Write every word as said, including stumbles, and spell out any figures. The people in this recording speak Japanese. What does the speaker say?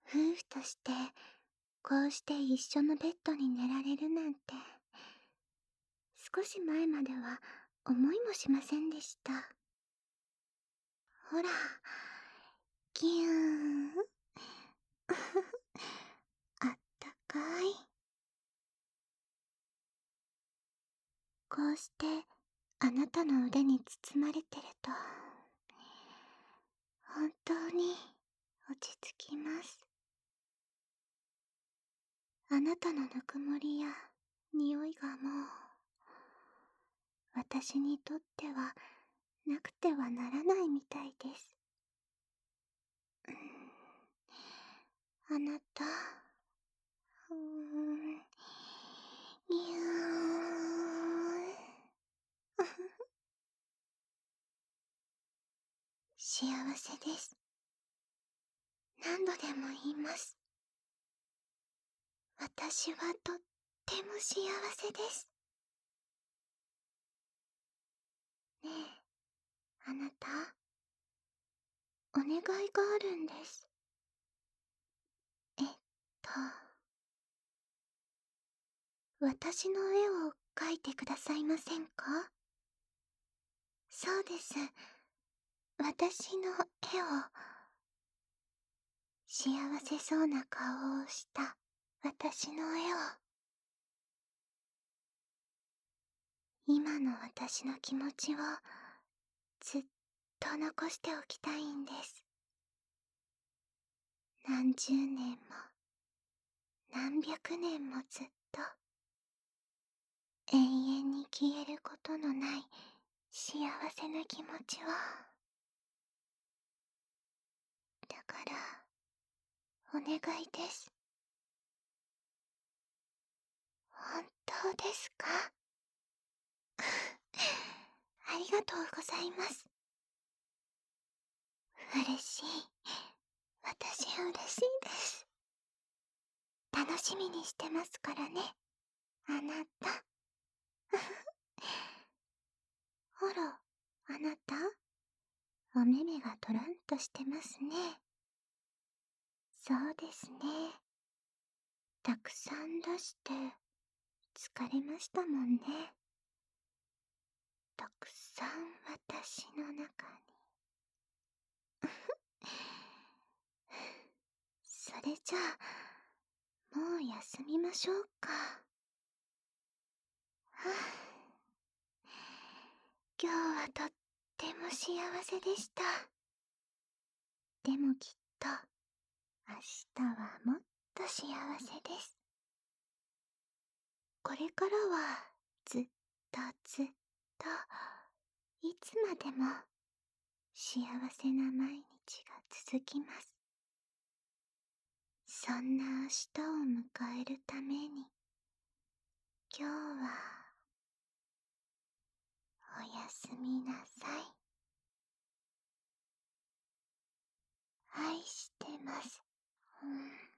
夫婦として、こうして一緒のベッドに寝られるなんて、少し前までは思いもしませんでした。ほら、ぎゅーん。あったかい。こうしてあなたの腕に包まれてると、本当に落ち着きます。あなたのぬくもりや匂いがもう、私にとってはなくてはならないみたいです。うん、あなた、うーん、ぎゅーん。幸せです。何度でも言います。私はとっても幸せです。ねえ、あなた、お願いがあるんです。えっと、私の絵を描いてくださいませんか？そうです。私の絵を、幸せそうな顔をした私の絵を、今の私の気持ちをずっと残しておきたいんです。何十年も何百年もずっと永遠に消えることのない幸せな気持ちを。だからお願いです。本当ですか？ありがとうございます。嬉しい。私嬉しいです。楽しみにしてますからね、あなた。あら、あなた、お目目がトロンとしてますね。そうですね。たくさん出して疲れましたもんね。たくさん私の中に。それじゃあ、もう休みましょうか。はあ、今日はとっても幸せでした。でもきっと、明日はもっと幸せです。これからはずっとずっと、いつまでも幸せな毎日が続きます。そんな明日を迎えるために、今日はおやすみなさい。愛してます。うん